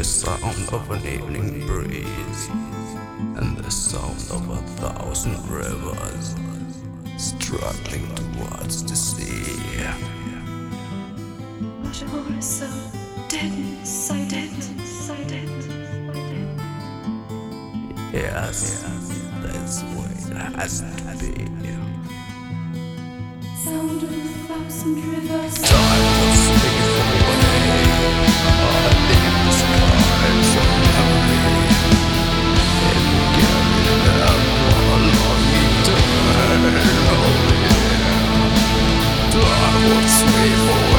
the sound of an evening breeze, and the sound of 1,000 rivers struggling towards the sea. But all is so dead, so dead, so dead, so dead. Yes, that's the way it has to be. Sound of 1,000 rivers. Time will slip away. I leave the skies of memory and carry them along eternally. Time will sweep away.